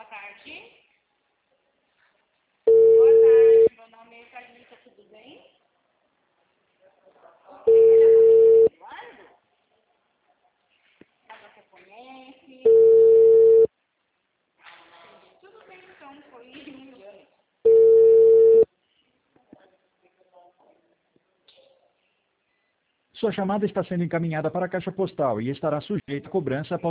Boa tarde. Boa tarde, meu nome é Carlita, tudo bem? Eduardo? Você conhece? Tudo bem, então, foi engano. Sua chamada está sendo encaminhada para a caixa postal e estará sujeita a cobrança após